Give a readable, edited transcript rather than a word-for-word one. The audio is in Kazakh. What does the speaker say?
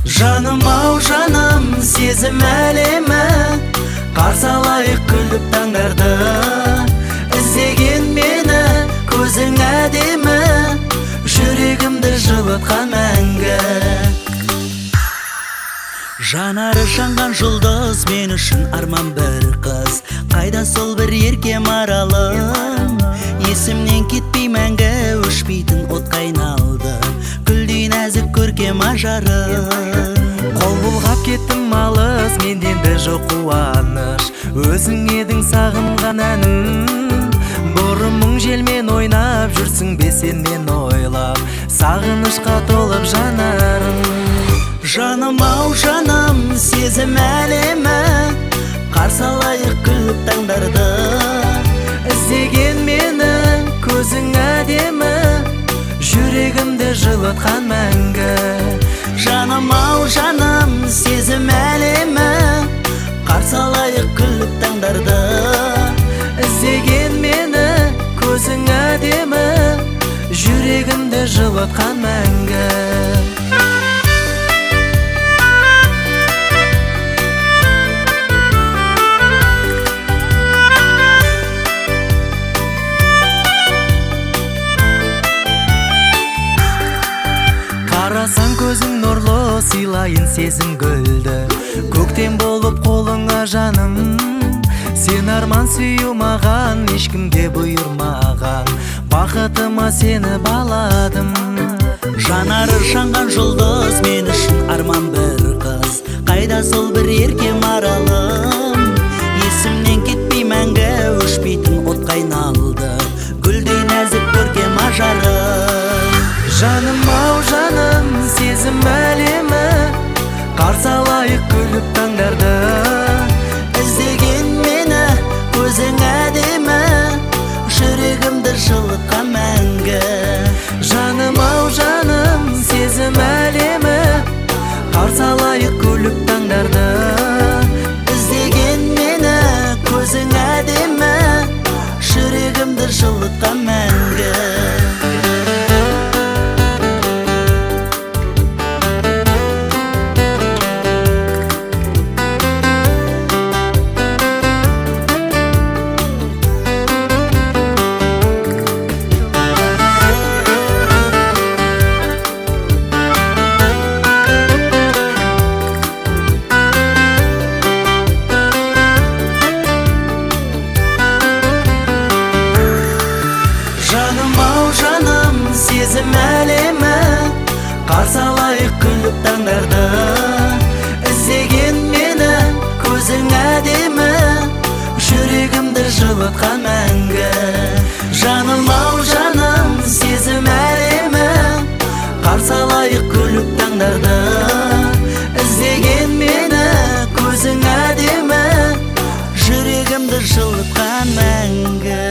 Жаным ау жаным, сезім әлемі, қарсы алайық күліп таңдарды. Іздеген мені көзің әдемі, жүрегімді жылытқан мәңгі. Жанары жанған жұлдыз, мен үшін арман бір қыз. Қайда сол бір ерке маралым, есімнен кетпей мәңгі өшпейтін отқа айналды. Гүлдей нәзік көркем ажары. Қол бұлғап кеттім алыс, менденді жоқ қуаныш. Өзің едің сағынған әнім, бұрымың желмен ойнап жүрсің бе сен мен ойлап, сағынышқа толып жанарым. Жаным ау жаным, сезім әлемі, қарсы алайық күліп таңдарды. Іздеген мені көзің әдемі, жүрегімді жылытқан мәңгі. Жаным ау жаным, сезім әлемі, қарсы алайық күліп таңдарды. Іздеген мені көзің әдемі, жүрегімді жылытқан мәңгі. Қарасаң көзің нұрлы, сыйлайын сезім гүлді. Көктем болып қолыңа жаным, сен арман сүю маған, ешкімге бұйырмаған. Бақытыма сені баладым. Жанары жанған жұлдыз, мен үшін арман бір қыз. Қайда сол бір ерке маралым, есімнен кетпей мәңгі өшпейтін отқа айналды. Гүлдей нәзік көркем ажары. Жаным ау жаным, сезім әлемі, қарсы алайық күліп таңдарды. Іздеген мені көзің әдемі, жүрегімді жылытқан мәңгі. Жаным ау жаным, сезім әлемі, қарсы алайық күліп таңдарды. Іздеген мені көзің әдемі, жүрегімді жылытқан мәңгі. Сезім әлемі, қарсы алайық күліп таңдарды. Іздеген мені көзің әдемі, жүрегімді жылытқан мәңгі. Жаным ау жаным, сезім әлемі, қарсы алайық күліп таңдарды. Іздеген мені көзің әдемі, жүрегімді жылытқан мәңгі.